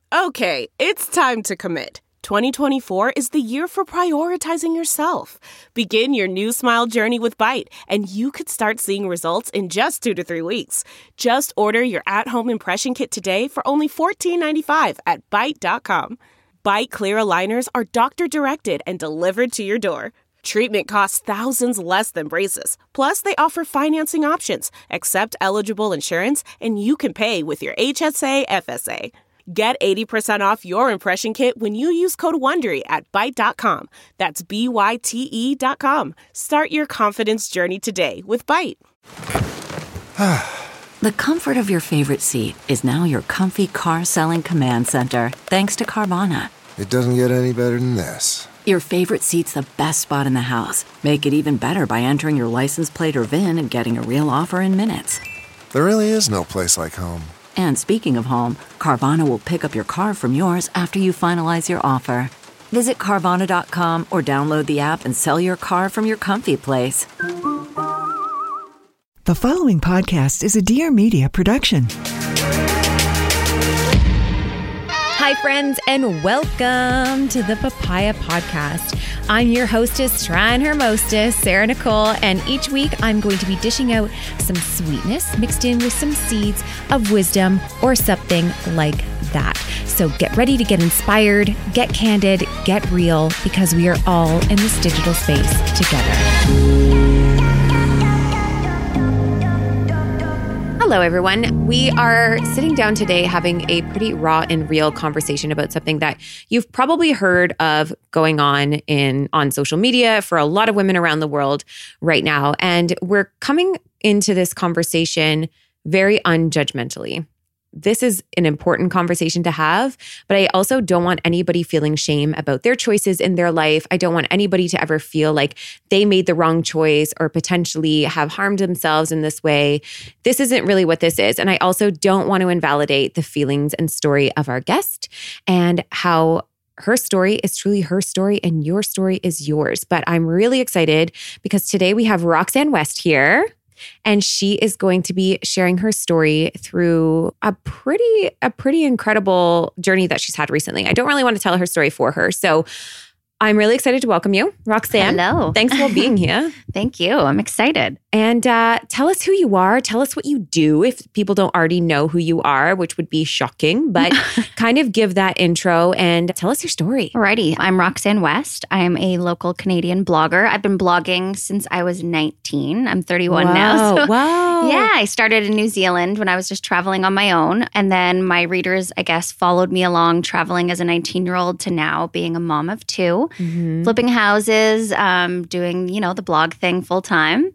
Okay, it's time to commit. 2024 is the year for prioritizing yourself. Begin your new smile journey with Byte, and you could start seeing results in just 2 to 3 weeks. Just order your at-home impression kit today for only $14.95 at Byte.com. Byte Clear aligners are doctor-directed and delivered to your door. Treatment costs thousands less than braces. Plus, they offer financing options, accept eligible insurance, and you can pay with your HSA FSA. Get 80% off your impression kit when you use code WONDERY at Byte.com. That's BYTE.com. Start your confidence journey today with Byte. The comfort of your favorite seat is now your comfy car-selling command center, thanks to Carvana. It doesn't get any better than this. Your favorite seat's the best spot in the house. Make it even better by entering your license plate or VIN and getting a real offer in minutes. There really is no place like home. And speaking of home, Carvana will pick up your car from yours after you finalize your offer. Visit Carvana.com or download the app and sell your car from your comfy place. The following podcast is a Dear Media production. Hi, friends, and welcome to the Papaya Podcast. I'm your hostess, trying her mostest, Sarah Nicole, and each week I'm going to be dishing out some sweetness mixed in with some seeds of wisdom or something like that. So get ready to get inspired, get candid, get real, because we are all in this digital space together. Hello, everyone. We are sitting down today having a pretty raw and real conversation about something that you've probably heard of going on social media for a lot of women around the world right now. And we're coming into this conversation very unjudgmentally. This is an important conversation to have, but I also don't want anybody feeling shame about their choices in their life. I don't want anybody to ever feel like they made the wrong choice or potentially have harmed themselves in this way. This isn't really what this is. And I also don't want to invalidate the feelings and story of our guest and how her story is truly her story and your story is yours. But I'm really excited because today we have Roxanne West here. And she is going to be sharing her story through a pretty incredible journey that she's had recently. I don't really want to tell her story for her. So I'm really excited to welcome you, Roxanne. Hello. Thanks for being here. Thank you. I'm excited. And tell us who you are. Tell us what you do if people don't already know who you are, which would be shocking, but kind of give that intro and tell us your story. Alrighty. I'm Roxanne West. I am a local Canadian blogger. I've been blogging since I was 19. I'm 31 now. So wow. Yeah, I started in New Zealand when I was just traveling on my own. And then my readers, I guess, followed me along traveling as a 19-year-old to now being a mom of two, flipping houses, doing, the blog thing full time.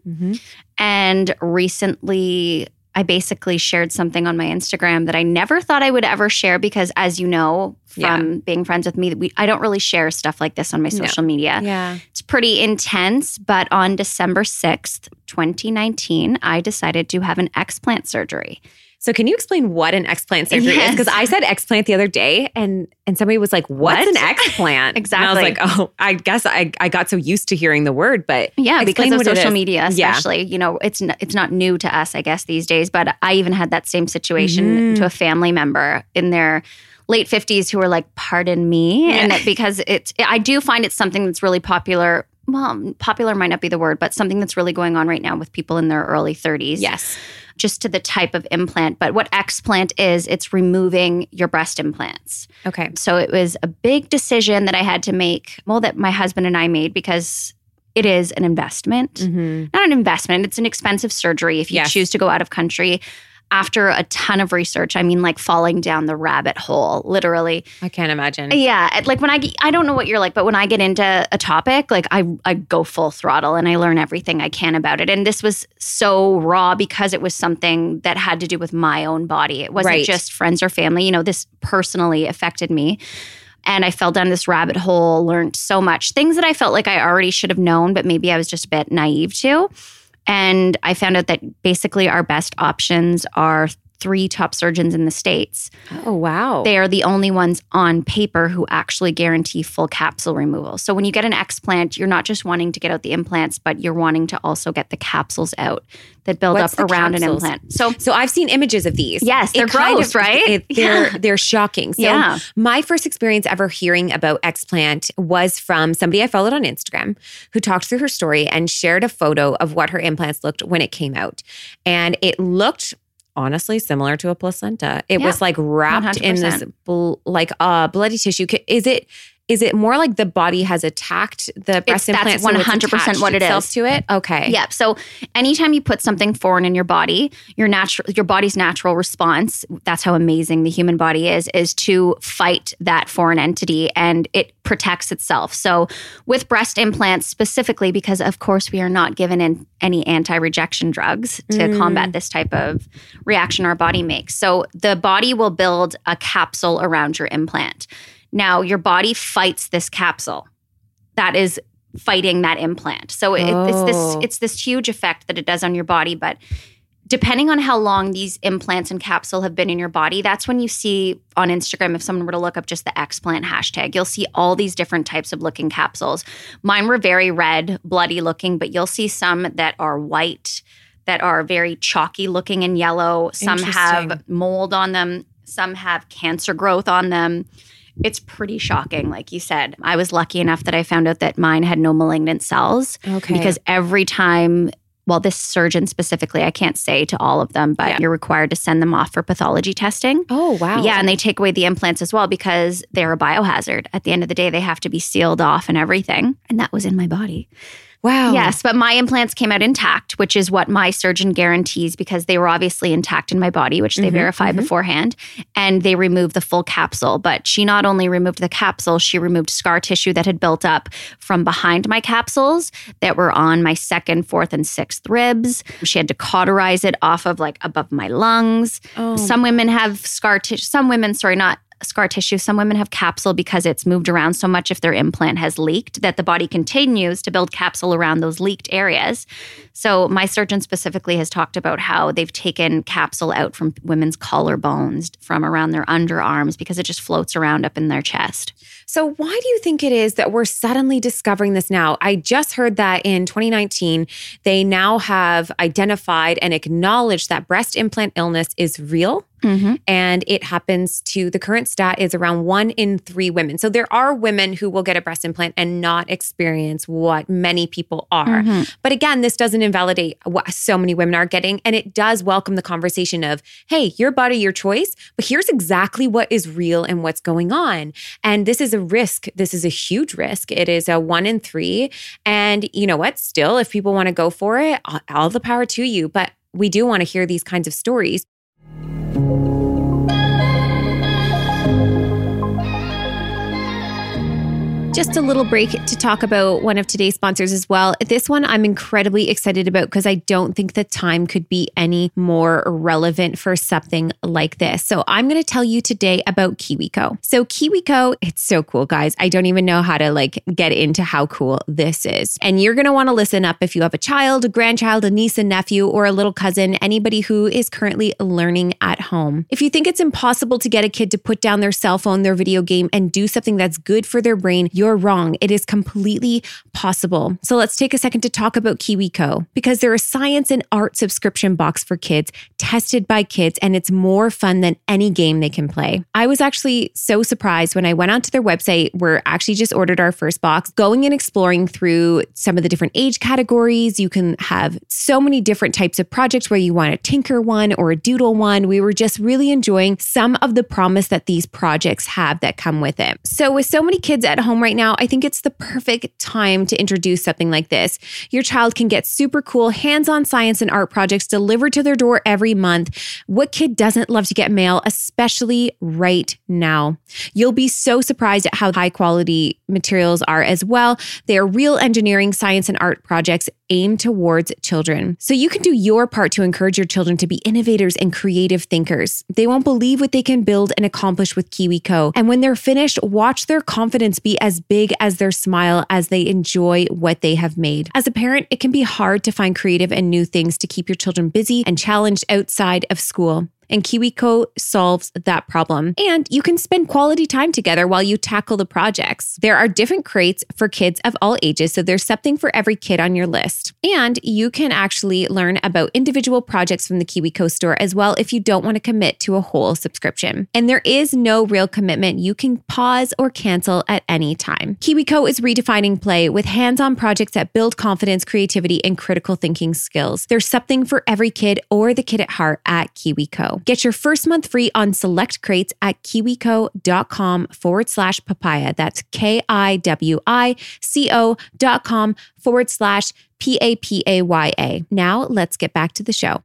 And recently, I basically shared something on my Instagram that I never thought I would ever share because, as you know, from being friends with me, I don't really share stuff like this on my social media. Yeah. It's pretty intense, but on December 6th, 2019, I decided to have an explant surgery. So can you explain what an explant surgery is? Because I said explant the other day and somebody was like, what's an explant? Exactly. And I was like, oh, I guess I got so used to hearing the word, but yeah, because of social media, Yeah. especially, it's not new to us, I guess, these days. But I even had that same situation to a family member in their late 50s who were like, pardon me. And that because I do find it's something that's really popular. Well, popular might not be the word, but something that's really going on right now with people in their early 30s. Yes. Just to the type of implant. But what explant is, it's removing your breast implants. Okay. So it was a big decision that I had to make, that my husband and I made because it is an investment. Not an investment, it's an expensive surgery if you choose to go out of country. After a ton of research, I mean, like falling down the rabbit hole, literally. I can't imagine. Yeah. Like when I don't know what you're like, but when I get into a topic, like I go full throttle and I learn everything I can about it. And this was so raw because it was something that had to do with my own body. It wasn't just friends or family. This personally affected me. And I fell down this rabbit hole, learned so much. Things that I felt like I already should have known, but maybe I was just a bit naive to. And I found out that basically our best options are 3 top surgeons in the States. Oh, wow. They are the only ones on paper who actually guarantee full capsule removal. So when you get an explant, you're not just wanting to get out the implants, but you're wanting to also get the capsules out that build up around an implant. So I've seen images of these. Yes, they're gross, right? They're shocking. So my first experience ever hearing about explant was from somebody I followed on Instagram who talked through her story and shared a photo of what her implants looked when it came out. And it looked honestly similar to a placenta. It was like wrapped 100%. In this bloody tissue. Is it more like the body has attacked the breast implant? That's 100% what it is. To it? Okay. Yeah. So anytime you put something foreign in your body, your body's natural response, that's how amazing the human body is to fight that foreign entity, and it protects itself. So with breast implants specifically, because of course we are not given any anti-rejection drugs to combat this type of reaction our body makes. So the body will build a capsule around your implant. Now, your body fights this capsule that is fighting that implant. So it's this huge effect that it does on your body. But depending on how long these implants and capsule have been in your body, that's when you see on Instagram, if someone were to look up just the explant hashtag, you'll see all these different types of looking capsules. Mine were very red, bloody looking, but you'll see some that are white, that are very chalky looking and yellow. Some have mold on them. Some have cancer growth on them. It's pretty shocking, like you said. I was lucky enough that I found out that mine had no malignant cells. Okay. Because every time, well, this surgeon specifically, I can't say to all of them, but you're required to send them off for pathology testing. Oh, wow. Yeah, and they take away the implants as well because they're a biohazard. At the end of the day, they have to be sealed off and everything. And that was in my body. Wow. Yes, but my implants came out intact, which is what my surgeon guarantees because they were obviously intact in my body, which they verify beforehand. And they removed the full capsule. But she not only removed the capsule, she removed scar tissue that had built up from behind my capsules that were on my 2nd, 4th, and 6th ribs. She had to cauterize it off of like above my lungs. Oh. Some women have scar tissue. Some women have capsule because it's moved around so much if their implant has leaked that the body continues to build capsule around those leaked areas. So my surgeon specifically has talked about how they've taken capsule out from women's collarbones, from around their underarms, because it just floats around up in their chest. So why do you think it is that we're suddenly discovering this now? I just heard that in 2019, they now have identified and acknowledged that breast implant illness is real. And it happens to, the current stat is around 1 in 3 women. So there are women who will get a breast implant and not experience what many people are. But again, this doesn't invalidate what so many women are getting. And it does welcome the conversation of, hey, your body, your choice, but here's exactly what is real and what's going on. And this is a risk. This is a huge risk. It is a 1 in 3. And you know what? Still, if people want to go for it, all the power to you. But we do want to hear these kinds of stories. Just a little break to talk about one of today's sponsors as well. This one I'm incredibly excited about because I don't think the time could be any more relevant for something like this. So I'm going to tell you today about KiwiCo. So KiwiCo, it's so cool, guys. I don't even know how to get into how cool this is. And you're going to want to listen up if you have a child, a grandchild, a niece, a nephew, or a little cousin, anybody who is currently learning at home. If you think it's impossible to get a kid to put down their cell phone, their video game, and do something that's good for their brain, you're wrong. It is completely possible. So let's take a second to talk about KiwiCo, because they're a science and art subscription box for kids, tested by kids, and it's more fun than any game they can play. I was actually so surprised when I went onto their website. We're actually just ordered our first box, going and exploring through some of the different age categories. You can have so many different types of projects where you want a tinker one or a doodle one. We were just really enjoying some of the promise that these projects have that come with it. So with so many kids at home right now, I think it's the perfect time to introduce something like this. Your child can get super cool hands-on science and art projects delivered to their door every month. What kid doesn't love to get mail, especially right now? You'll be so surprised at how high quality materials are as well. They are real engineering, science, and art projects aimed towards children. So you can do your part to encourage your children to be innovators and creative thinkers. They won't believe what they can build and accomplish with KiwiCo. And when they're finished, watch their confidence be as big as their smile as they enjoy what they have made. As a parent, it can be hard to find creative and new things to keep your children busy and challenged outside of school. And KiwiCo solves that problem. And you can spend quality time together while you tackle the projects. There are different crates for kids of all ages, so there's something for every kid on your list. And you can actually learn about individual projects from the KiwiCo store as well if you don't want to commit to a whole subscription. And there is no real commitment. You can pause or cancel at any time. KiwiCo is redefining play with hands-on projects that build confidence, creativity, and critical thinking skills. There's something for every kid or the kid at heart at KiwiCo. Get your first month free on select crates at kiwico.com/papaya. That's KIWICO.com/PAPAYA. Now let's get back to the show.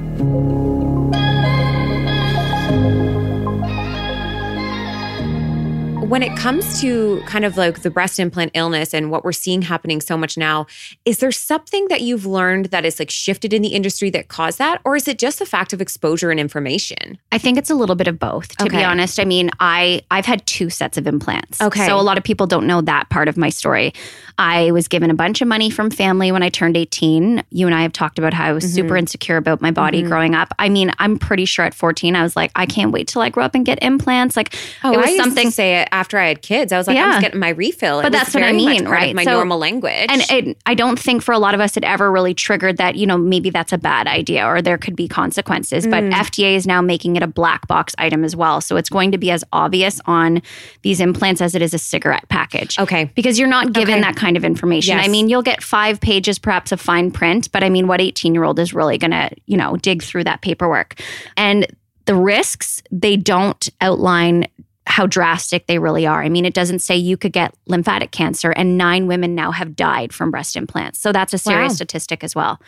When it comes to kind of like the breast implant illness and what we're seeing happening so much now, is there something that you've learned that is like shifted in the industry that caused that? Or is it just the fact of exposure and information? I think it's a little bit of both, to be honest. I mean, I've had 2 sets of implants. Okay. So a lot of people don't know that part of my story. I was given a bunch of money from family when I turned 18. You and I have talked about how I was super insecure about my body growing up. I mean, I'm pretty sure at 14, I was like, I can't wait till I grow up and get implants. Like, it was something. To say it after I had kids. I was like, I was getting my refill. But that's what I mean, right? My normal language. And I don't think for a lot of us it ever really triggered that, you know, maybe that's a bad idea or there could be consequences. But FDA is now making it a black box item as well. So it's going to be as obvious on these implants as it is a cigarette package. Okay. Because you're not given that kind of information. Yes. I mean, you'll get 5 pages perhaps of fine print, but I mean, what 18-year-old is really going to, you know, dig through that paperwork? And the risks, they don't outline how drastic they really are. I mean, it doesn't say you could get lymphatic cancer, and 9 women now have died from breast implants. So that's a serious statistic as well.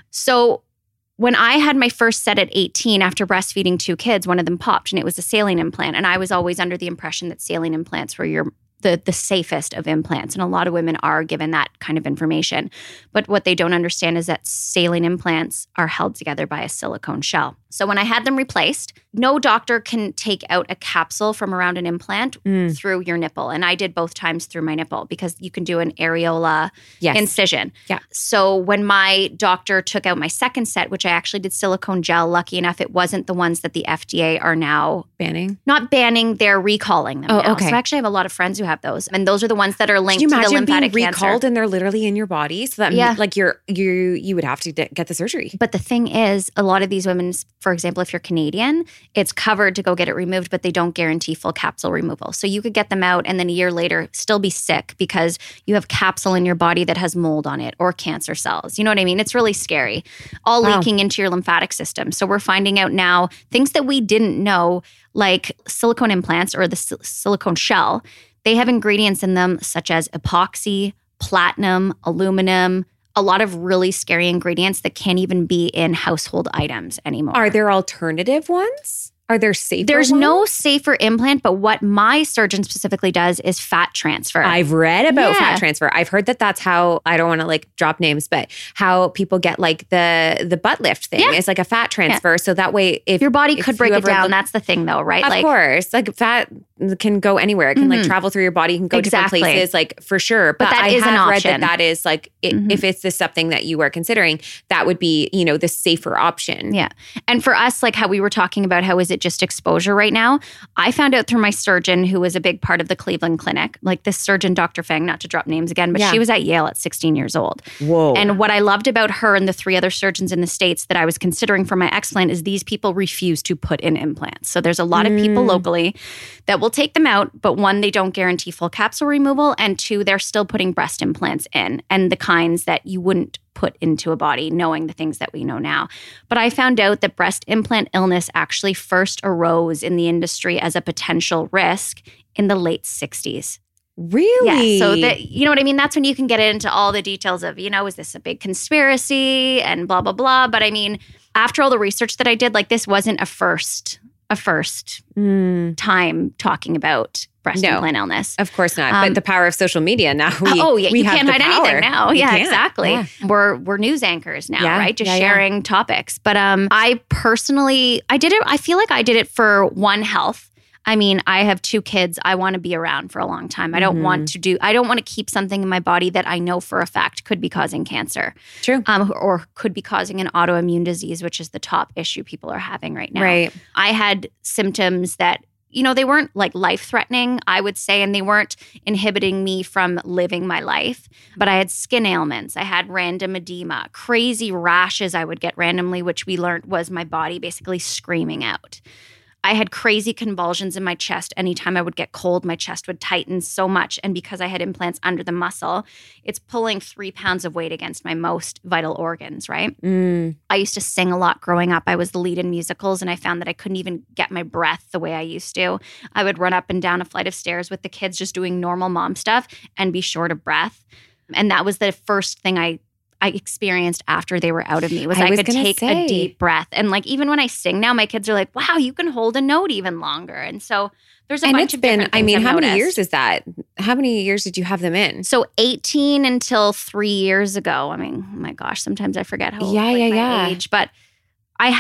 So when I had my first set at 18 after breastfeeding 2 kids, one of them popped and it was a saline implant. And I was always under the impression that saline implants were the safest of implants. And a lot of women are given that kind of information. But what they don't understand is that saline implants are held together by a silicone shell. So when I had them replaced, no doctor can take out a capsule from around an implant through your nipple. And I did both times through my nipple because you can do an areola incision. Yeah. So when my doctor took out my second set, which I actually did silicone gel, lucky enough, it wasn't the ones that the FDA are now banning. Not banning, they're recalling them now. Okay. So I actually have a lot of friends who have those. And those are the ones that are linked to the lymphatic being cancer. Recalled and they're literally in your body? So that means like you would have to get the surgery. But the thing is, a lot of these women, for example, if you're Canadian, it's covered to go get it removed, but they don't guarantee full capsule removal. So you could get them out and then a year later still be sick because you have capsule in your body that has mold on it or cancer cells. You know what I mean? It's really scary. All leaking into your lymphatic system. So we're finding out now things that we didn't know, like silicone implants or the silicone shell. They have ingredients in them such as epoxy, platinum, aluminum, a lot of really scary ingredients that can't even be in household items anymore. Are there alternative ones? Are there safer There's ones? no safer implant, but what my surgeon specifically does is fat transfer. I've read about fat transfer. I've heard that that's how, I don't want to like drop names, but how people get like the butt lift thing. It's like a fat transfer. So that way, if your body could break it down, that's the thing though, right? Of course. Like fat can go anywhere. It can like travel through your body. You can go different places, like for sure. But that I is have an read option. that is like, if it's just something that you are considering, that would be, you know, the safer option. Yeah. And for us, like how we were talking about, how is it just exposure right now? I found out through my surgeon, who was a big part of the Cleveland Clinic, like this surgeon, Dr. Feng, not to drop names again, but she was at Yale at 16 years old. Whoa. And what I loved about her and the 3 other surgeons in the States that I was considering for my explant is these people refuse to put in implants. So there's a lot of people locally that will take them out, but 1, they don't guarantee full capsule removal, and 2, they're still putting breast implants in, and the kinds that you wouldn't put into a body, knowing the things that we know now. But I found out that breast implant illness actually first arose in the industry as a potential risk in the late 60s. Really? Yeah. So that, you know what I mean? That's when you can get into all the details of, you know, is this a big conspiracy and blah, blah, blah. But I mean, after all the research that I did, like this wasn't a first time talking about breast implant illness. Of course not. But the power of social media now. You can't hide anything now. You Yeah, can't. exactly. Yeah. We're news anchors now, right? Just sharing topics. But I personally, I did it. I feel like I did it for One Health. I mean, I have 2 kids. I want to be around for a long time. I don't want to keep something in my body that I know for a fact could be causing cancer. True. Or could be causing an autoimmune disease, which is the top issue people are having right now. Right. I had symptoms that, they weren't like life-threatening, I would say, and they weren't inhibiting me from living my life. But I had skin ailments. I had random edema, crazy rashes I would get randomly, which we learned was my body basically screaming out. I had crazy convulsions in my chest. Anytime I would get cold, my chest would tighten so much. And because I had implants under the muscle, it's pulling 3 pounds of weight against my most vital organs, right? I used to sing a lot growing up. I was the lead in musicals, and I found that I couldn't even get my breath the way I used to. I would run up and down a flight of stairs with the kids just doing normal mom stuff and be short of breath. And that was the first thing I experienced after they were out of me was I could take a deep breath. And like, even when I sing now, my kids are like, wow, you can hold a note even longer. And so there's a bunch of different things I've how noticed. many years is that? How many years did you have them in? So 18 until 3 years ago. I mean, oh my gosh, sometimes I forget how old my age. But I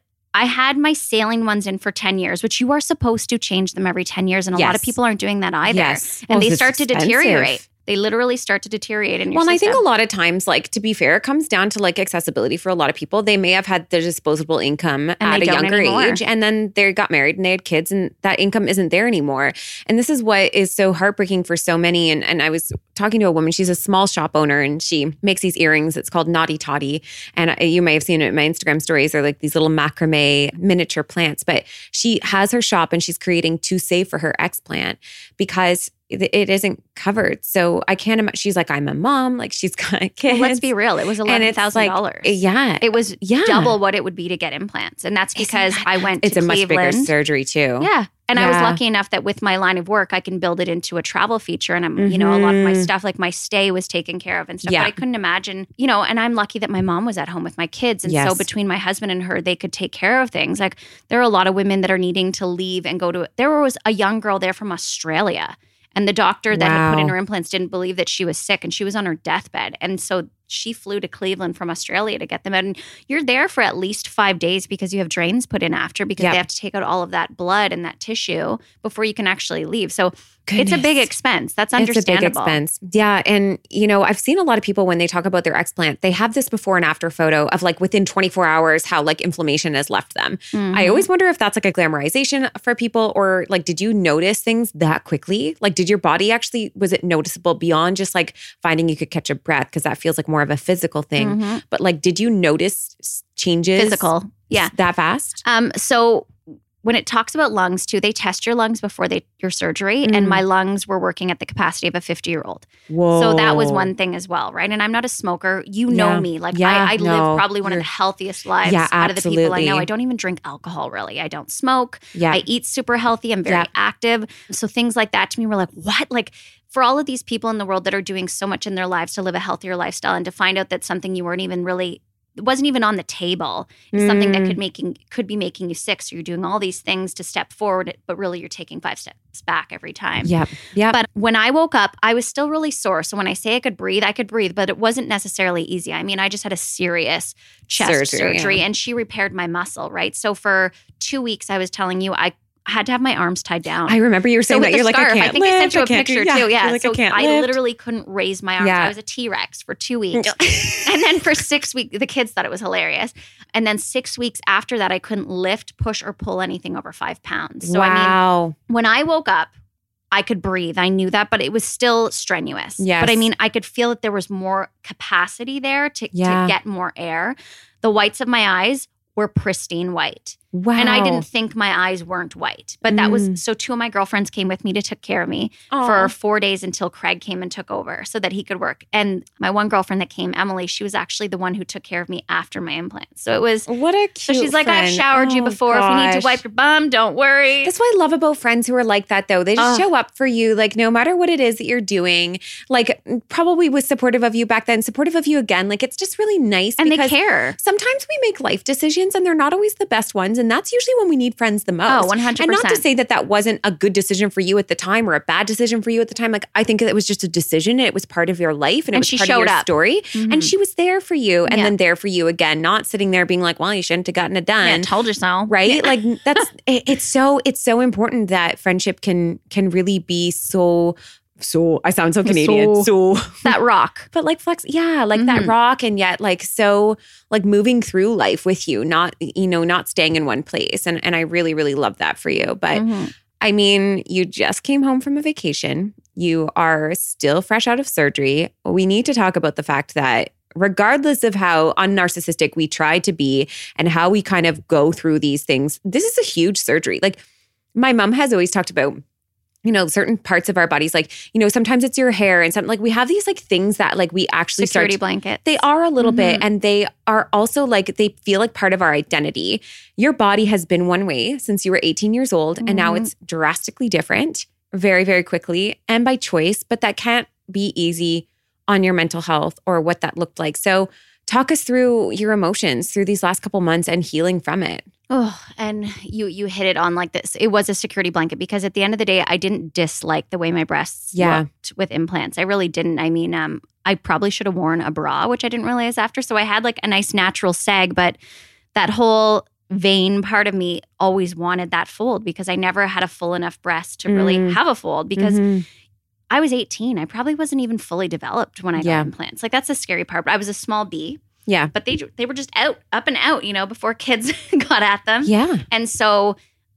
had my saline ones in for 10 years, which you are supposed to change them every 10 years. And a lot of people aren't doing that either. Yes. And they start to deteriorate. They literally start to deteriorate in your system. I think a lot of times, like, to be fair, it comes down to like accessibility for a lot of people. They may have had their disposable income at a younger age, and then they got married and they had kids, and that income isn't there anymore. And this is what is so heartbreaking for so many. And I was talking to a woman, she's a small shop owner, and she makes these earrings. It's called Naughty Toddy. And you may have seen it in my Instagram stories. They're like these little macrame miniature plants. But she has her shop and she's creating to save for her explant because it isn't covered. So I can't imagine. She's like, I'm a mom. Like, she's got kids. Well, let's be real. It was $11,000. Yeah. It was double what it would be to get implants. And that's because I went to Cleveland. It's a much bigger surgery too. Yeah. And I was lucky enough that with my line of work, I can build it into a travel feature. And I'm, a lot of my stuff, like my stay was taken care of and stuff. But I couldn't imagine, and I'm lucky that my mom was at home with my kids. And so between my husband and her, they could take care of things. Like, there are a lot of women that are needing to leave and there was a young girl there from Australia. And the doctor that had put in her implants didn't believe that she was sick, and she was on her deathbed. And so she flew to Cleveland from Australia to get them out. And you're there for at least 5 days because you have drains put in after, because they have to take out all of that blood and that tissue before you can actually leave. So it's a big expense. That's understandable. It's a big expense. Yeah. And, I've seen a lot of people when they talk about their explant, they have this before and after photo of like within 24 hours how like inflammation has left them. I always wonder if that's like a glamorization for people, or like, did you notice things that quickly? Like, did your body actually, was it noticeable beyond just like finding you could catch a breath? Because that feels like more of a physical thing. But like, did you notice changes? Physical. Yeah. That fast? So when it talks about lungs too, they test your lungs before your surgery. And my lungs were working at the capacity of a 50-year-old. Whoa. So that was one thing as well, right? And I'm not a smoker. You know me. Like, I live probably one of the healthiest lives out of the people I know. I don't even drink alcohol, really. I don't smoke. I eat super healthy. I'm very active. So things like that to me were like, what? Like, for all of these people in the world that are doing so much in their lives to live a healthier lifestyle, and to find out that something you weren't even really, it wasn't even on the table, is something that could be making you sick. So you're doing all these things to step forward, but really you're taking 5 steps back every time. Yeah. But when I woke up, I was still really sore. So when I say I could breathe, but it wasn't necessarily easy. I mean, I just had a serious chest surgery and she repaired my muscle, right? So for 2 weeks, I was telling you, I had to have my arms tied down. I remember you were saying that you're scarf, like, I can't lift. I sent you a picture too. Yeah. Like, so I literally couldn't raise my arms. Yeah. I was a T-Rex for 2 weeks. And then for 6 weeks, the kids thought it was hilarious. And then 6 weeks after that, I couldn't lift, push, or pull anything over 5 pounds. So I mean, when I woke up, I could breathe. I knew that, but it was still strenuous. Yes. But I mean, I could feel that there was more capacity there to get more air. The whites of my eyes were pristine white. Wow. And I didn't think my eyes weren't white. But that was, so 2 of my girlfriends came with me to take care of me for 4 days until Craig came and took over so that he could work. And my one girlfriend that came, Emily, she was actually the one who took care of me after my implants. So it was, what a cute so she's like, friend. I've showered you before. Gosh. If you need to wipe your bum, don't worry. That's what I love about friends who are like that, though. They just show up for you, like, no matter what it is that you're doing, like, probably was supportive of you back then, supportive of you again. Like, it's just really nice. And they care. Sometimes we make life decisions and they're not always the best ones. And that's usually when we need friends the most. Oh, 100%. And not to say that that wasn't a good decision for you at the time or a bad decision for you at the time. Like, I think it was just a decision. It was part of your life and it was she part showed of your up. story. Mhm. And she was there for you and Yeah. then there for you again, not sitting there being like, well, you shouldn't have gotten it done. Yeah, told you so. Right? Like it's so important that friendship can really be so I sound so Canadian. So That rock. but like flex, yeah, like that rock, and yet like so like moving through life with you, not not staying in one place. And I really, really love that for you. But I mean, you just came home from a vacation. You are still fresh out of surgery. We need to talk about the fact that regardless of how unnarcissistic we try to be and how we kind of go through these things, this is a huge surgery. Like my mom has always talked about, certain parts of our bodies, like, sometimes it's your hair and something, like we have these like things that like we actually Security blanket. They are a little bit, and they are also like, they feel like part of our identity. Your body has been one way since you were 18 years old, and now it's drastically different very, very quickly and by choice, but that can't be easy on your mental health or what that looked like. So talk us through your emotions through these last couple months and healing from it. Oh, and you hit it on like this. It was a security blanket because at the end of the day, I didn't dislike the way my breasts looked with implants. I really didn't. I mean, I probably should have worn a bra, which I didn't realize after. So I had like a nice natural sag, but that whole vein part of me always wanted that fold because I never had a full enough breast to really have a fold because I was 18. I probably wasn't even fully developed when I got implants. Like that's the scary part. But I was a small B. Yeah. But they were just up and out, before kids got at them. Yeah. And so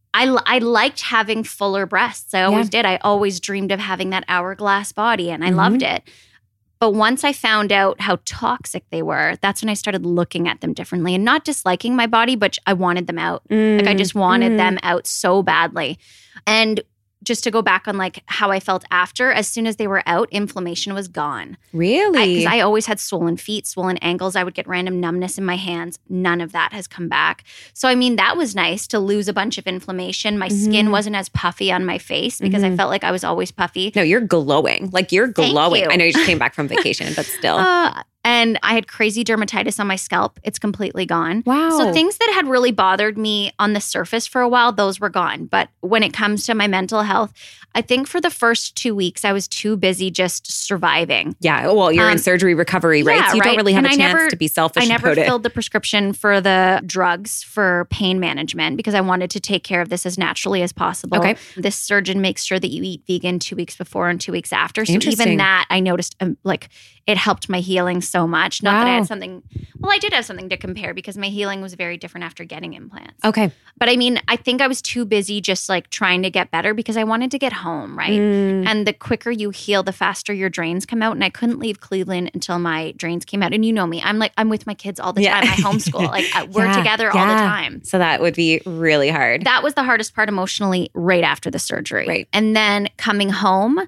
I liked having fuller breasts. I always did. I always dreamed of having that hourglass body and I loved it. But once I found out how toxic they were, that's when I started looking at them differently and not disliking my body, but I wanted them out. Like I just wanted them out so badly. And just to go back on like how I felt after, as soon as they were out, inflammation was gone. Really? Because I always had swollen feet, swollen ankles. I would get random numbness in my hands. None of that has come back. So, I mean, that was nice to lose a bunch of inflammation. My skin wasn't as puffy on my face because I felt like I was always puffy. No, you're glowing. Like you're glowing. you. I know you just came back from vacation, but still. And I had crazy dermatitis on my scalp. It's completely gone. Wow. So things that had really bothered me on the surface for a while, those were gone. But when it comes to my mental health, I think for the first 2 weeks, I was too busy just surviving. Yeah. Well, you're in surgery recovery, right? So you don't really have a chance to be selfish I never about it. filled the prescription for the drugs for pain management because I wanted to take care of this as naturally as possible. Okay. This surgeon makes sure that you eat vegan 2 weeks before and 2 weeks after. So Interesting. even that, I noticed like it helped my healing so much. Not that I had something, well, I did have something to compare because my healing was very different after getting implants. Okay. But I mean, I think I was too busy just like trying to get better because I wanted to get home, right? And the quicker you heal, the faster your drains come out. And I couldn't leave Cleveland until my drains came out. And you know me, I'm with my kids all the time. I homeschool. Like we're together all the time. So that would be really hard. That was the hardest part emotionally right after the surgery. Right. And then coming home,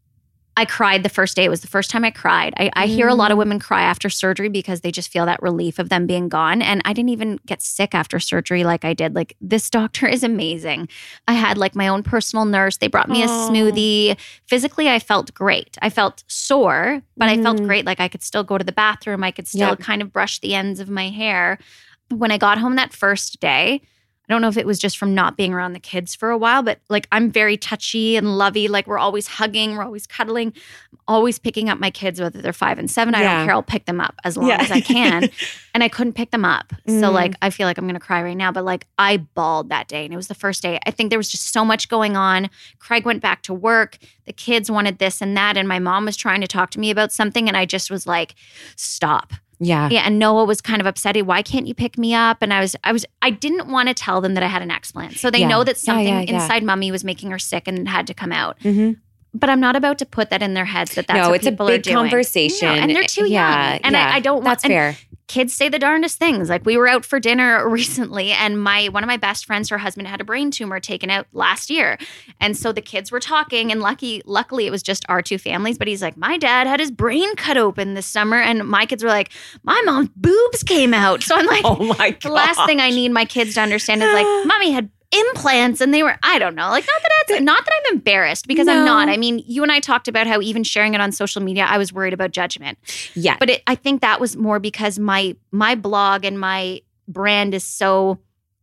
I cried the first day. It was the first time I cried. I hear a lot of women cry after surgery because they just feel that relief of them being gone. And I didn't even get sick after surgery like I did. Like this doctor is amazing. I had like my own personal nurse. They brought me a smoothie. Physically, I felt great. I felt sore, but I felt great. Like I could still go to the bathroom. I could still kind of brush the ends of my hair. When I got home that first day, I don't know if it was just from not being around the kids for a while, but like I'm very touchy and lovey. Like we're always hugging, we're always cuddling, I'm always picking up my kids, whether they're 5 and 7. I don't care. I'll pick them up as long as I can. And I couldn't pick them up. So like I feel like I'm going to cry right now, but like I bawled that day and it was the first day. I think there was just so much going on. Craig went back to work. The kids wanted this and that. And my mom was trying to talk to me about something. And I just was like, stop. Yeah. Yeah. And Noah was kind of upset. Why can't you pick me up? And I didn't want to tell them that I had an explant. So they know that something inside mommy was making her sick and it had to come out. But I'm not about to put that in their heads that's what people are doing. No, it's a big conversation. No, and they're too young. And I don't want... That's fair. Kids say the darndest things. Like we were out for dinner recently and one of my best friends, her husband had a brain tumor taken out last year. And so the kids were talking and luckily it was just our two families. But he's like, my dad had his brain cut open this summer. And my kids were like, my mom's boobs came out. So I'm like, oh my God. The last thing I need my kids to understand is like, mommy had implants and they were, I don't know, like not that I'm embarrassed because I'm not. I mean, you and I talked about how even sharing it on social media, I was worried about judgment. Yeah. But I think that was more because my blog and my brand is so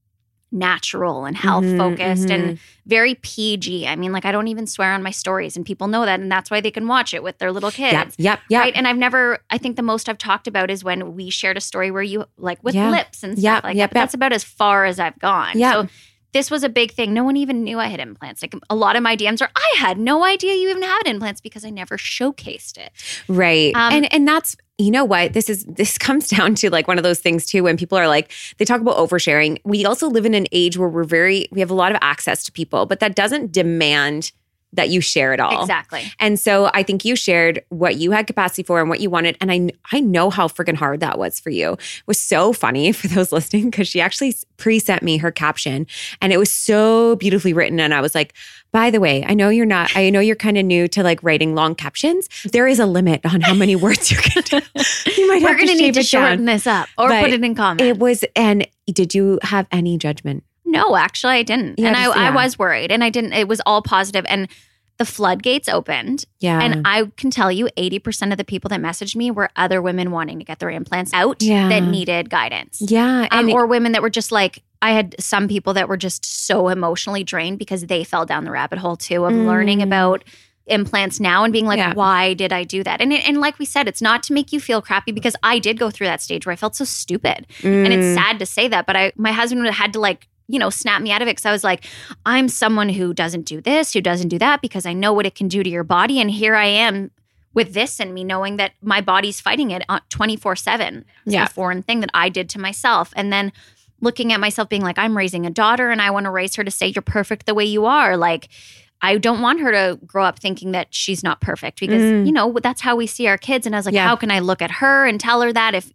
natural and health focused and very PG. I mean, like I don't even swear on my stories and people know that. And that's why they can watch it with their little kids. Yep. Right. And I think the most I've talked about is when we shared a story where you like with lips and stuff like that. But that's about as far as I've gone. Yeah. So this was a big thing. No one even knew I had implants. Like a lot of my DMs are, I had no idea you even had implants because I never showcased it. Right. And that's, you know what, this comes down to like one of those things too, when people are like, they talk about oversharing. We also live in an age where we have a lot of access to people, but that doesn't demand that you share it all. Exactly. And so I think you shared what you had capacity for and what you wanted. And I know how freaking hard that was for you. It was so funny for those listening because she actually pre-sent me her caption and it was so beautifully written. And I was like, by the way, I know you're kind of new to like writing long captions. There is a limit on how many words you can do. You might We're going to need to shorten this up or put it in comments. And did you have any judgment? No, actually I didn't. And I was worried and I didn't, it was all positive. And the floodgates opened. Yeah. And I can tell you 80% of the people that messaged me were other women wanting to get their implants out that needed guidance. Yeah. Or women that were just like, I had some people that were just so emotionally drained because they fell down the rabbit hole too of learning about implants now and being like, why did I do that? And like we said, it's not to make you feel crappy because I did go through that stage where I felt so stupid. And it's sad to say that, but my husband had to like, snap me out of it because I was like, I'm someone who doesn't do this, who doesn't do that because I know what it can do to your body. And here I am with this in me knowing that my body's fighting it 24/7. It's a foreign thing that I did to myself. And then looking at myself being like, I'm raising a daughter and I want to raise her to say you're perfect the way you are. Like, I don't want her to grow up thinking that she's not perfect because, that's how we see our kids. And I was like, how can I look at her and tell her that if,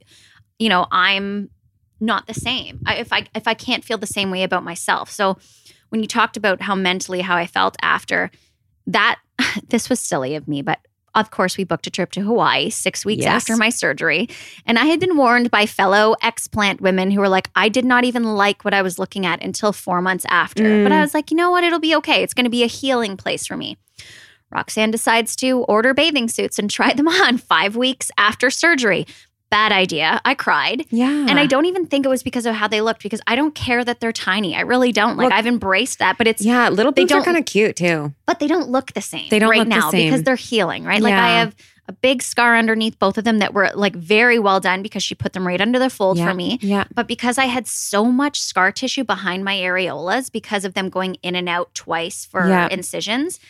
I'm not the same, if I can't feel the same way about myself. So when you talked about how I felt after that, this was silly of me, but of course we booked a trip to Hawaii 6 weeks after my surgery. And I had been warned by fellow explant women who were like, I did not even like what I was looking at until 4 months after. But I was like, you know what? It'll be okay. It's going to be a healing place for me. Roxanne decides to order bathing suits and try them on 5 weeks after surgery. Bad idea. I cried. Yeah. And I don't even think it was because of how they looked because I don't care that they're tiny. I really don't. Like I've embraced that, but it's little boobs are kind of cute too. But they don't look the same. They don't right look now the same. because they're healing, right? Like I have a big scar underneath both of them that were like very well done because she put them right under the fold for me. Yeah. But because I had so much scar tissue behind my areolas because of them going in and out twice for incisions,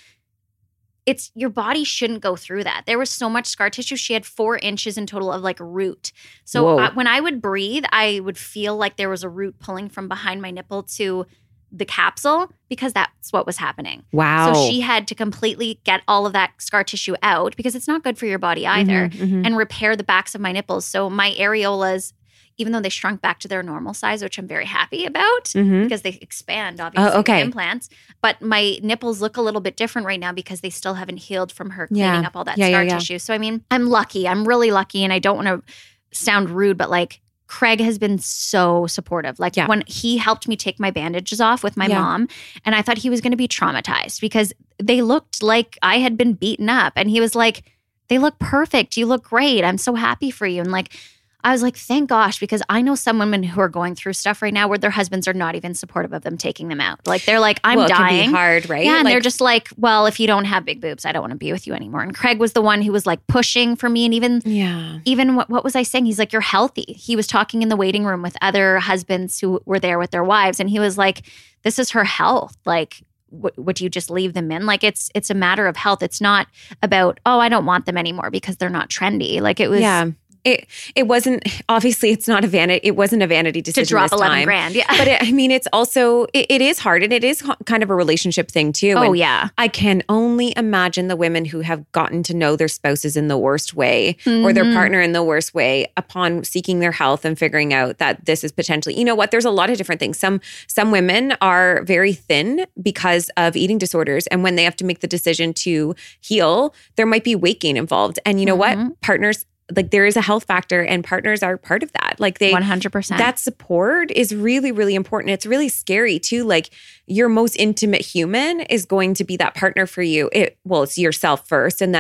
your body shouldn't go through that. There was so much scar tissue. She had 4 inches in total of like root. So when I would breathe, I would feel like there was a root pulling from behind my nipple to the capsule because that's what was happening. Wow. So she had to completely get all of that scar tissue out because it's not good for your body either and repair the backs of my nipples. So my areolas, even though they shrunk back to their normal size, which I'm very happy about because they expand, obviously, with implants. But my nipples look a little bit different right now because they still haven't healed from her cleaning up all that scar tissue. So, I mean, I'm lucky. I'm really lucky. And I don't want to sound rude, but like Craig has been so supportive. Like when he helped me take my bandages off with my mom, and I thought he was going to be traumatized because they looked like I had been beaten up. And he was like, they look perfect. You look great. I'm so happy for you. And like, I was like, thank gosh, because I know some women who are going through stuff right now where their husbands are not even supportive of them taking them out. Like they're like, I'm dying. It can be hard, right? Yeah, and they're just like, well, if you don't have big boobs, I don't want to be with you anymore. And Craig was the one who was like pushing for me. And even what was I saying? He's like, you're healthy. He was talking in the waiting room with other husbands who were there with their wives. And he was like, this is her health. Like, would you just leave them in? Like it's a matter of health. It's not about, I don't want them anymore because they're not trendy. Like it was. Yeah. It wasn't, obviously it's not a vanity, it wasn't a vanity decision to drop this time. $11,000. Yeah. But it's also, it is hard and it is kind of a relationship thing too. Oh, and yeah. I can only imagine the women who have gotten to know their spouses in the worst way or their partner in the worst way upon seeking their health and figuring out that this is potentially, you know what, there's a lot of different things. Some women are very thin because of eating disorders. And when they have to make the decision to heal, there might be weight gain involved. And you know what? Partners, like there is a health factor and partners are part of that. Like 100%. That support is really, really important. It's really scary too. Like your most intimate human is going to be that partner for you. It's yourself first. And then that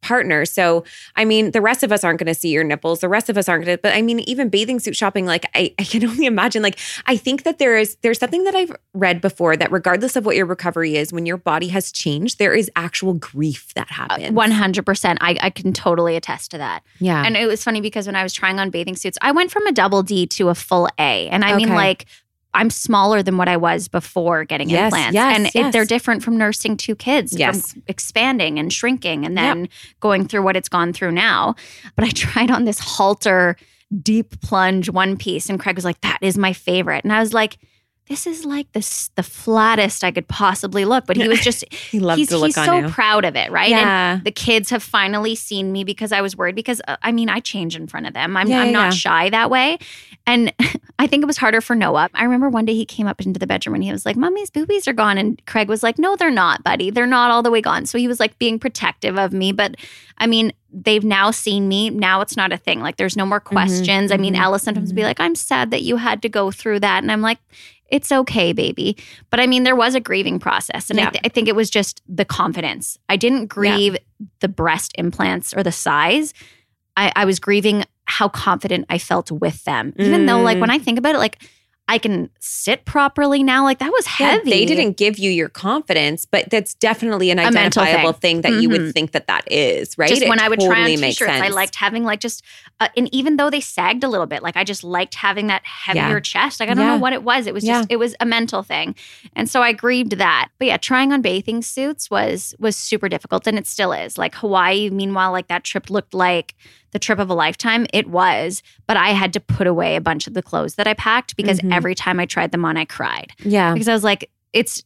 partner. So, I mean, the rest of us aren't going to see your nipples. The rest of us aren't going to, but I mean, even bathing suit shopping, like I can only imagine, like, I think that there's something that I've read before that regardless of what your recovery is, when your body has changed, there is actual grief that happens. 100%. I can totally attest to that. Yeah. And it was funny because when I was trying on bathing suits, I went from a double D to a full A. And I mean, like, I'm smaller than what I was before getting implants. And they're different from nursing 2 kids, from expanding and shrinking and then going through what it's gone through now. But I tried on this halter deep plunge one piece and Craig was like, that is my favorite. And I was like, this is like the flattest I could possibly look. But he was just, he's so proud of it, right? Yeah. And the kids have finally seen me because I was worried because, I mean, I change in front of them. I'm not shy that way. And I think it was harder for Noah. I remember one day he came up into the bedroom and he was like, Mommy's boobies are gone. And Craig was like, no, they're not, buddy. They're not all the way gone. So he was like being protective of me. But I mean, they've now seen me. Now it's not a thing. Like there's no more questions. I mean, Ella sometimes would be like, I'm sad that you had to go through that. And I'm like, it's okay, baby. But I mean, there was a grieving process. And I think it was just the confidence. I didn't grieve the breast implants or the size. I was grieving how confident I felt with them. Even though like when I think about it, like I can sit properly now. Like that was heavy. They didn't give you your confidence, but that's definitely an identifiable thing that you would think that is, right? Just when I would try on totally t-shirts, I liked having like just, and even though they sagged a little bit, like I just liked having that heavier chest. Like I don't know what it was. It was just, it was a mental thing. And so I grieved that. But yeah, trying on bathing suits was super difficult and it still is. Like Hawaii, meanwhile, like that trip looked like the trip of a lifetime. It was, but I had to put away a bunch of the clothes that I packed because every time I tried them on, I cried. Yeah. Because I was like, it's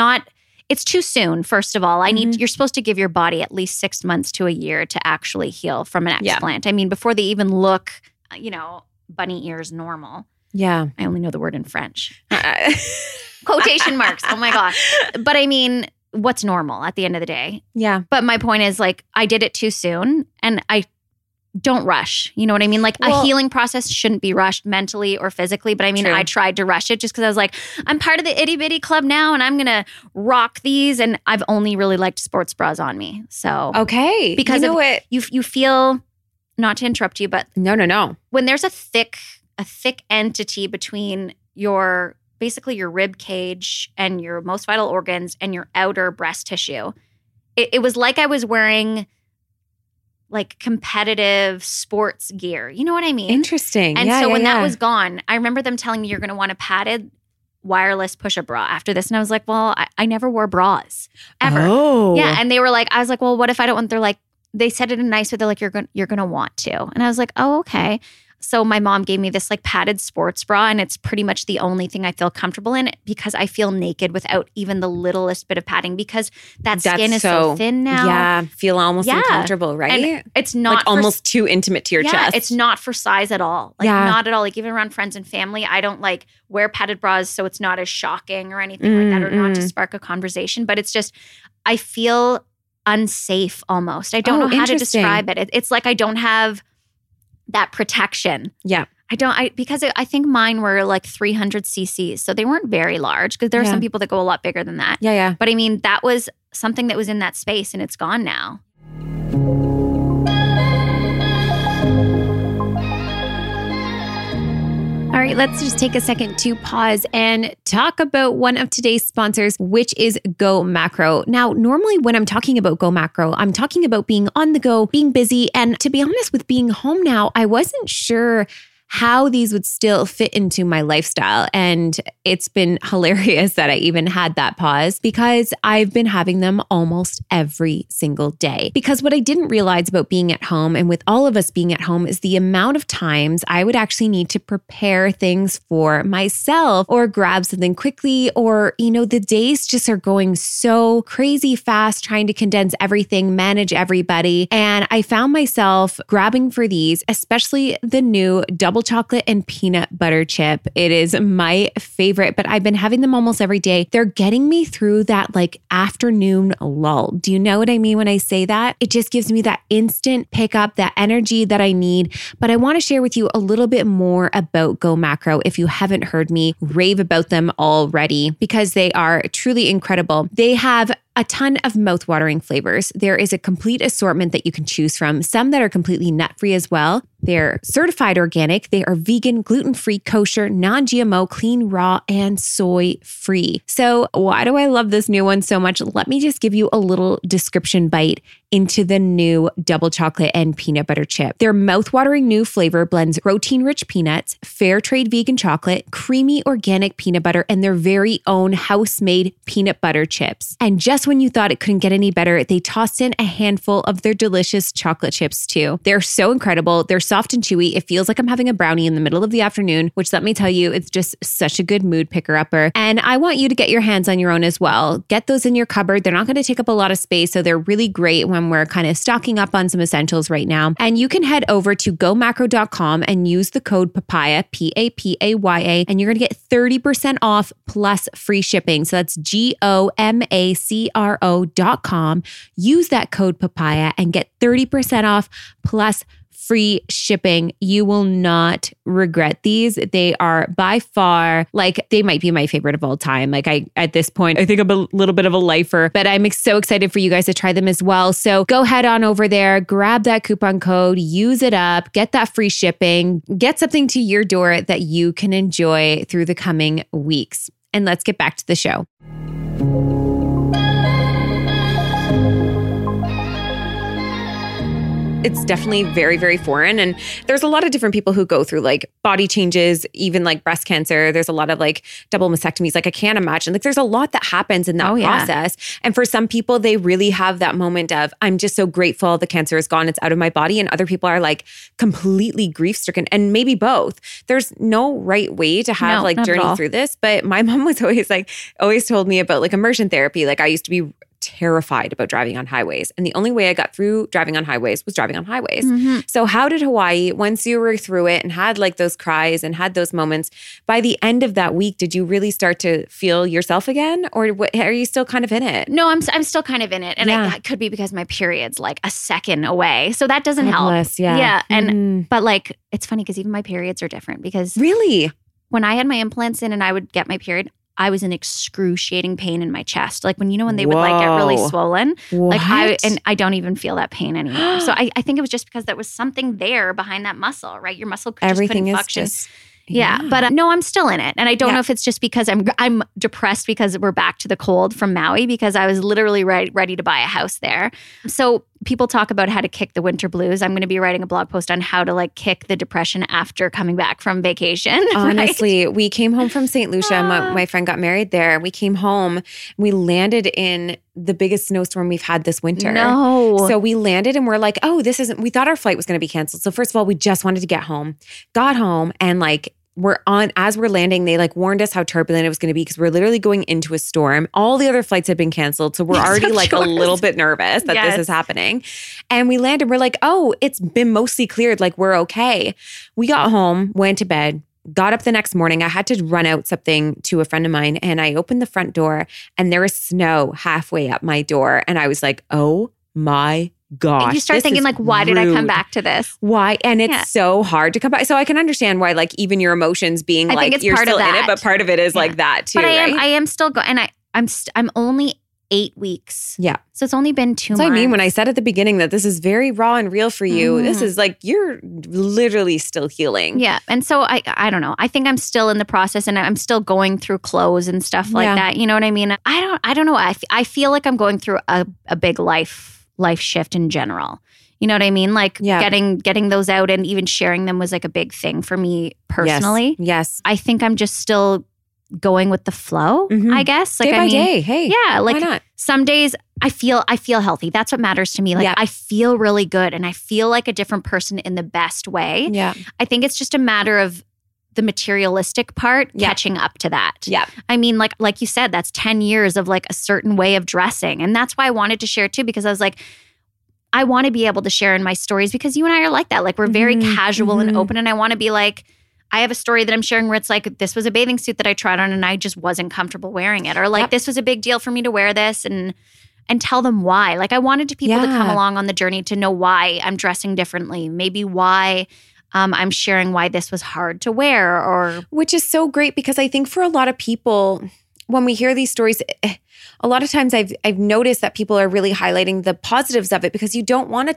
too soon, first of all. You're supposed to give your body at least 6 months to a year to actually heal from an explant. I mean, before they even look, bunny ears normal. Yeah. I only know the word in French. Quotation marks. Oh my gosh. But I mean, what's normal at the end of the day? Yeah. But my point is like, I did it too soon and I don't rush. You know what I mean? Like a healing process shouldn't be rushed mentally or physically. But I mean, I tried to rush it just because I was like, I'm part of the itty bitty club now and I'm going to rock these. And I've only really liked sports bras on me. So. Okay. Because you feel, not to interrupt you, but. No. When there's a thick entity between basically your rib cage and your most vital organs and your outer breast tissue, it was like I was wearing like competitive sports gear. You know what I mean? Interesting. And so when that was gone, I remember them telling me you're going to want a padded wireless push-up bra after this. And I was like, well, I never wore bras ever. Oh. Yeah. And they were like, I was like, well, what if I don't want, they're like, they said it in a nice way. They're like, you're going to want to. And I was like, oh, okay. So my mom gave me this like padded sports bra and it's pretty much the only thing I feel comfortable in because I feel naked without even the littlest bit of padding because that skin is so thin now. Yeah, feel almost uncomfortable, right? And it's not like almost too intimate to your chest. It's not for size at all. Like not at all. Like even around friends and family, I don't like wear padded bras so it's not as shocking or anything like that or not to spark a conversation. But it's just, I feel unsafe almost. I don't know how to describe it. It's like I don't have that protection. Yeah. Because I think mine were like 300 cc's. So they weren't very large because there are some people that go a lot bigger than that. Yeah. But I mean, that was something that was in that space and it's gone now. All right, let's just take a second to pause and talk about one of today's sponsors, which is Go Macro. Now, normally when I'm talking about Go Macro, I'm talking about being on the go, being busy. And to be honest, with being home now, I wasn't sure how these would still fit into my lifestyle. And it's been hilarious that I even had that pause because I've been having them almost every single day. Because what I didn't realize about being at home and with all of us being at home is the amount of times I would actually need to prepare things for myself or grab something quickly or, the days just are going so crazy fast trying to condense everything, manage everybody. And I found myself grabbing for these, especially the new double chocolate and peanut butter chip. It is my favorite, but I've been having them almost every day. They're getting me through that like afternoon lull. Do you know what I mean when I say that? It just gives me that instant pickup, that energy that I need. But I want to share with you a little bit more about Go Macro if you haven't heard me rave about them already, because they are truly incredible. They have a ton of mouthwatering flavors. There is a complete assortment that you can choose from, some that are completely nut-free as well. They're certified organic. They are vegan, gluten-free, kosher, non-GMO, clean, raw, and soy-free. So why do I love this new one so much? Let me just give you a little description bite into the new double chocolate and peanut butter chip. Their mouthwatering new flavor blends protein-rich peanuts, fair trade vegan chocolate, creamy organic peanut butter, and their very own house-made peanut butter chips. And just when you thought it couldn't get any better, they tossed in a handful of their delicious chocolate chips too. They're so incredible. They're soft and chewy. It feels like I'm having a brownie in the middle of the afternoon, which let me tell you, it's just such a good mood picker-upper. And I want you to get your hands on your own as well. Get those in your cupboard. They're not going to take up a lot of space, so they're really great when we're kind of stocking up on some essentials right now. And you can head over to gomacro.com and use the code PAPAYA, PAPAYA, and you're going to get 30% off plus free shipping. So that's GOMACRO.com. Use that code PAPAYA and get 30% off plus free shipping. You will not regret these. They are by far, like, they might be my favorite of all time. Like, at this point, I think I'm a little bit of a lifer, but I'm so excited for you guys to try them as well. So go head on over there, grab that coupon code, use it up, get that free shipping, get something to your door that you can enjoy through the coming weeks. And let's get back to the show. It's definitely very, very foreign. And there's a lot of different people who go through like body changes, even like breast cancer. There's a lot of like double mastectomies. Like I can't imagine, like there's a lot that happens in that process. And for some people, they really have that moment of, I'm just so grateful the cancer is gone. It's out of my body. And other people are like completely grief stricken, and maybe both. There's no right way to have like journey through this. But my mom was always told me about like immersion therapy. Like I used to be terrified about driving on highways. And the only way I got through driving on highways was driving on highways. Mm-hmm. So how did Hawaii, once you were through it and had like those cries and had those moments, by the end of that week, did you really start to feel yourself again? Or are you still kind of in it? No, I'm still kind of in it. And it could be because my period's like a second away. So that doesn't help. Yeah. And, but like, it's funny because even my periods are different because really, when I had my implants in and I would get my period, I was in excruciating pain in my chest. Like when they would like get really swollen. What? Like I don't even feel that pain anymore. So I think it was just because there was something there behind that muscle, right? Your muscle just couldn't function. But no, I'm still in it. And I don't know if it's just because I'm depressed because we're back to the cold from Maui, because I was literally ready to buy a house there. So people talk about how to kick the winter blues. I'm going to be writing a blog post on how to like kick the depression after coming back from vacation. Honestly, we came home from St. Lucia. My friend got married there. We came home. We landed in the biggest snowstorm we've had this winter. No. So we landed and we're like, oh, we thought our flight was going to be canceled. So first of all, we just wanted to get home, got home, and like, as we're landing, they like warned us how turbulent it was going to be because we're literally going into a storm. All the other flights had been canceled. So we're already like a little bit nervous that this is happening. And we landed, we're like, oh, it's been mostly cleared. Like we're okay. We got home, went to bed, got up the next morning. I had to run out something to a friend of mine, and I opened the front door and there was snow halfway up my door. And I was like, oh my gosh. And you start thinking like, why did I come back to this? Why? And it's so hard to come back. So I can understand why, like, even your emotions being I like, you're still in it, but part of it is like that too, but right? I am still going, and I'm only 8 weeks. Yeah. So it's only been 2 months. That's what I mean when I said at the beginning that this is very raw and real for you. This is like, you're literally still healing. Yeah. And so I don't know. I think I'm still in the process, and I'm still going through clothes and stuff like that. You know what I mean? I don't know. I feel like I'm going through a big life shift in general. You know what I mean? Like getting those out and even sharing them was like a big thing for me personally. Yes. I think I'm just still going with the flow, I guess. Like, day by day. Hey. Yeah. Like why not? Some days I feel healthy. That's what matters to me. Like I feel really good, and I feel like a different person in the best way. Yeah. I think it's just a matter of the materialistic part catching up to that. Yeah. I mean, like you said, that's 10 years of like a certain way of dressing. And that's why I wanted to share too, because I was like, I want to be able to share in my stories because you and I are like that. Like we're very casual and open. And I want to be like, I have a story that I'm sharing where it's like, this was a bathing suit that I tried on and I just wasn't comfortable wearing it. Or like, this was a big deal for me to wear this and tell them why. Like I wanted people to come along on the journey to know why I'm dressing differently. Maybe why I'm sharing why this was hard to wear, or which is so great because I think for a lot of people, when we hear these stories, a lot of times I've noticed that people are really highlighting the positives of it because you don't want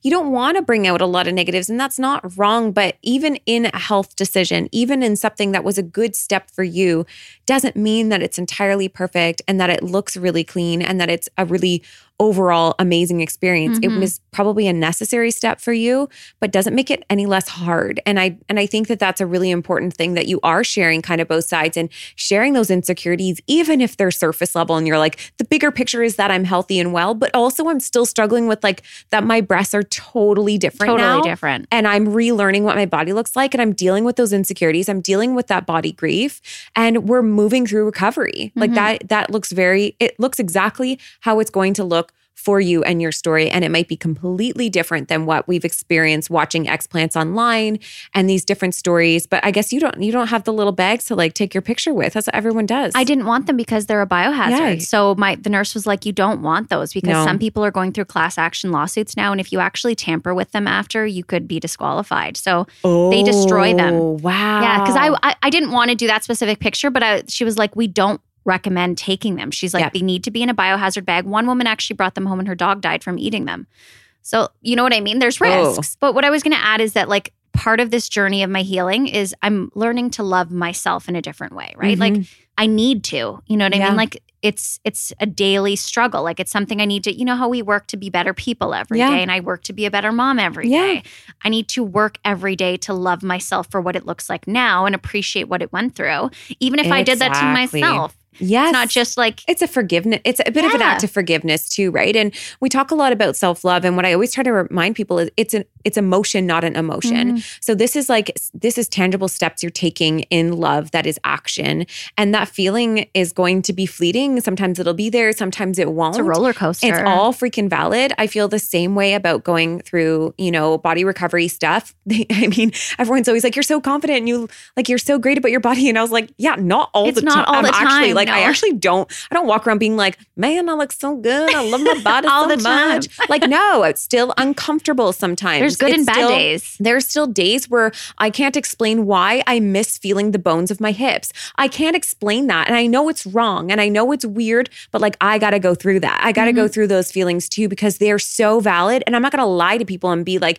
to bring out a lot of negatives, and that's not wrong. But even in a health decision, even in something that was a good step for you, doesn't mean that it's entirely perfect and that it looks really clean and that it's a really overall amazing experience. It was probably a necessary step for you, but doesn't make it any less hard. And I think that that's a really important thing, that you are sharing kind of both sides and sharing those insecurities, even if they're surface level and you're like, the bigger picture is that I'm healthy and well, but also I'm still struggling with like that my breasts are totally different now. Totally different. And I'm relearning what my body looks like, and I'm dealing with those insecurities. I'm dealing with that body grief, and we're moving through recovery. Like that looks it looks exactly how it's going to look for you and your story. And it might be completely different than what we've experienced watching explants online and these different stories. But I guess you don't have the little bags to like take your picture with. That's what everyone does. I didn't want them because they're a biohazard. Yeah. So the nurse was like, you don't want those because some people are going through class action lawsuits now. And if you actually tamper with them after, you could be disqualified. So they destroy them. Wow. Yeah. Because I didn't want to do that specific picture, but she was like, we don't recommend taking them. She's like, they need to be in a biohazard bag. One woman actually brought them home and her dog died from eating them. So you know what I mean? There's risks. But what I was going to add is that like part of this journey of my healing is I'm learning to love myself in a different way, right? Like I need to, you know what I mean? Like it's a daily struggle. Like it's something I need to, you know how we work to be better people every day, and I work to be a better mom every day. I need to work every day to love myself for what it looks like now and appreciate what it went through. Even if I did that to myself. Yes. It's not just like... It's a forgiveness. It's a bit of an act of forgiveness too, right? And we talk a lot about self-love. And what I always try to remind people is it's emotion, not an emotion. So this is tangible steps you're taking in love that is action. And that feeling is going to be fleeting. Sometimes it'll be there. Sometimes it won't. It's a roller coaster. It's all freaking valid. I feel the same way about going through, body recovery stuff. I mean, everyone's always like, you're so confident and you're so great about your body. And I was like, yeah, not all the time. It's not all the time. Actually, like, I actually don't walk around being like, man, I look so good. I love my body all so the time. much. Like, no, it's still uncomfortable sometimes. There's good and bad days. There's still days where I can't explain why I miss feeling the bones of my hips. I can't explain that. And I know it's wrong and I know it's weird, but like, I got to go through that. I got to go through those feelings too, because they're so valid. And I'm not going to lie to people and be like,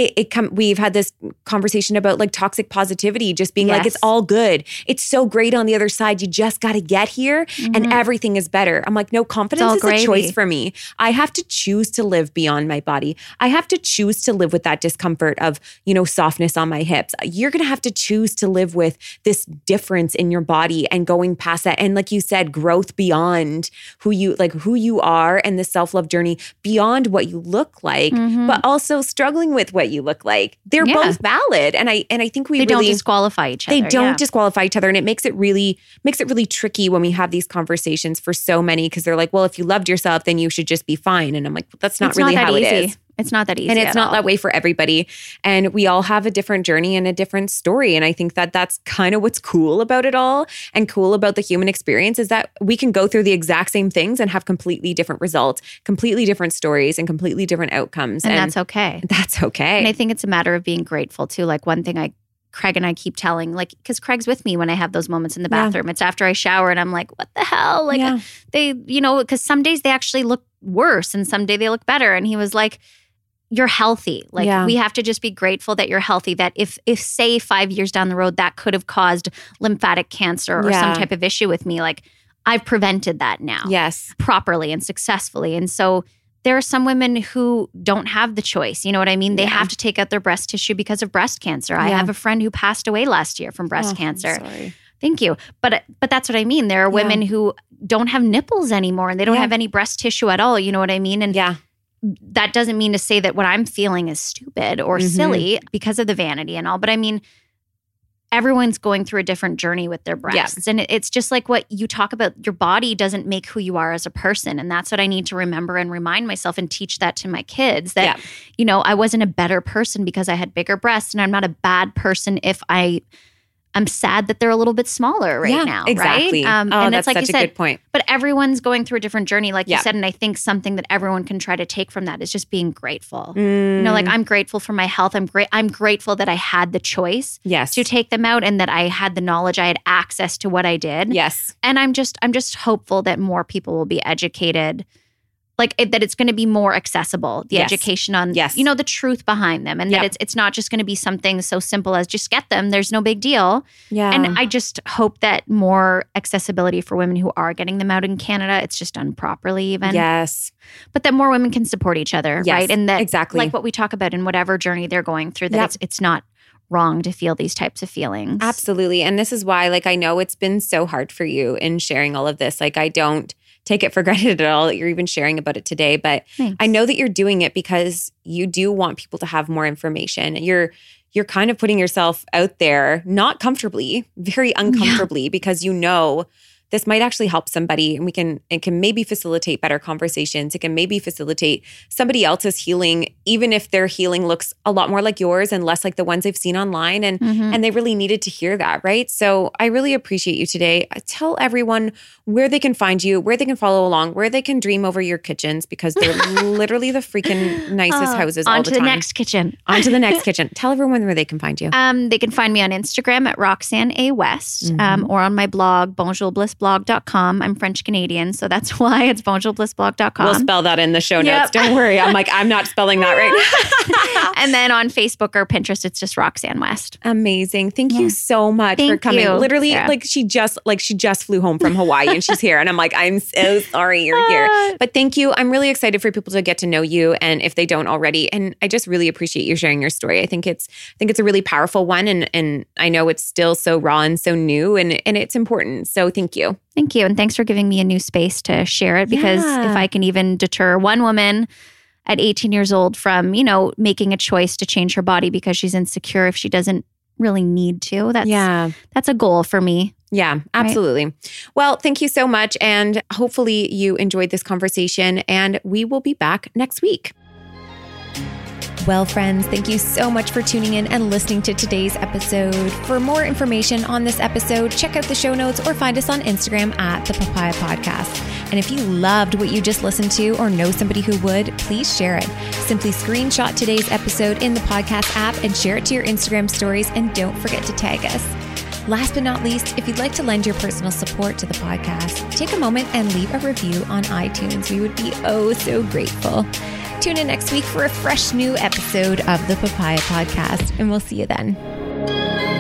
we've had this conversation about like toxic positivity, just being like, it's all good. It's so great on the other side. You just got to get here and everything is better. I'm like, no, confidence is a choice for me. I have to choose to live beyond my body. I have to choose to live with that discomfort of, softness on my hips. You're going to have to choose to live with this difference in your body and going past that. And like you said, growth beyond who you are, and the self-love journey beyond what you look like, but also struggling with what you look like. They're both valid. And I think they don't disqualify each other. They don't disqualify each other. And it makes it really tricky when we have these conversations for so many, because they're like, well, if you loved yourself, then you should just be fine. And I'm like, that's not really how it is. It's not that easy. And it's not that way for everybody. And we all have a different journey and a different story. And I think that that's kind of what's cool about it all, and cool about the human experience, is that we can go through the exact same things and have completely different results, completely different stories, and completely different outcomes. And that's okay. That's okay. And I think it's a matter of being grateful too. Like one thing Craig and I keep telling, like, because Craig's with me when I have those moments in the bathroom. It's after I shower and I'm like, what the hell? Like they, because some days they actually look worse and some day they look better. And he was like, you're healthy. Like we have to just be grateful that you're healthy, that if say 5 years down the road, that could have caused lymphatic cancer or some type of issue with me. Like I've prevented that now. Yes. Properly and successfully. And so there are some women who don't have the choice. You know what I mean? They have to take out their breast tissue because of breast cancer. I have a friend who passed away last year from breast cancer. I'm sorry. Thank you. But that's what I mean. There are women who don't have nipples anymore and they don't have any breast tissue at all. You know what I mean? And that doesn't mean to say that what I'm feeling is stupid or silly because of the vanity and all. But I mean, everyone's going through a different journey with their breasts. And it's just like what you talk about. Your body doesn't make who you are as a person. And that's what I need to remember and remind myself and teach that to my kids, that, I wasn't a better person because I had bigger breasts, and I'm not a bad person if I I'm sad that they're a little bit smaller right now. Exactly. Right? And that's it's like such you a said, good point. But everyone's going through a different journey, like you said. And I think something that everyone can try to take from that is just being grateful. You know, like I'm grateful for my health. I'm grateful that I had the choice to take them out and that I had the knowledge, I had access to what I did. Yes. And I'm just hopeful that more people will be educated. Like that it's going to be more accessible, the education on, you know, the truth behind them. And that it's not just going to be something so simple as just get them. There's no big deal. Yeah. And I just hope that more accessibility for women who are getting them out in Canada, it's just done properly even. Yes. But that more women can support each other, right? And that exactly. like what we talk about in whatever journey they're going through, that it's not wrong to feel these types of feelings. Absolutely. And this is why, like, I know it's been so hard for you in sharing all of this. Like, I don't take it for granted at all that you're even sharing about it today. But Thanks. I know that you're doing it because you do want people to have more information. You're kind of putting yourself out there, not comfortably, very uncomfortably, because you know this might actually help somebody, and it can maybe facilitate better conversations. It can maybe facilitate somebody else's healing, even if their healing looks a lot more like yours and less like the ones they've seen online. And they really needed to hear that, right? So I really appreciate you today. Tell everyone where they can find you, where they can follow along, where they can dream over your kitchens, because they're literally the freaking nicest houses all the time. On to the next kitchen. On to the next kitchen. Tell everyone where they can find you. They can find me on Instagram at Roxanne A. West, or on my blog, bonjourblissblog.com. I'm French Canadian, so that's why it's bonjourblissblog.com. We'll spell that in the show notes. Don't worry. I'm not spelling that right now. And then on Facebook or Pinterest, it's just Roxanne West. Amazing. Thank you so much for coming. You, literally, Sarah. she just flew home from Hawaii and she's here. And I'm like, I'm so sorry you're here. But thank you. I'm really excited for people to get to know you, and if they don't already. And I just really appreciate you sharing your story. I think it's a really powerful one, and I know it's still so raw and so new, and it's important. So thank you. Thank you. And thanks for giving me a new space to share it, because if I can even deter one woman at 18 years old from, you know, making a choice to change her body because she's insecure if she doesn't really need to, that's a goal for me. Yeah, absolutely. Right. Well, thank you so much. And hopefully you enjoyed this conversation, and we will be back next week. Well, friends, thank you so much for tuning in and listening to today's episode. For more information on this episode, check out the show notes or find us on Instagram at The Papaya Podcast. And if you loved what you just listened to or know somebody who would, please share it. Simply screenshot today's episode in the podcast app and share it to your Instagram stories, and don't forget to tag us. Last but not least, if you'd like to lend your personal support to the podcast, take a moment and leave a review on iTunes. We would be so grateful. Tune in next week for a fresh new episode of the Papaya Podcast, and we'll see you then.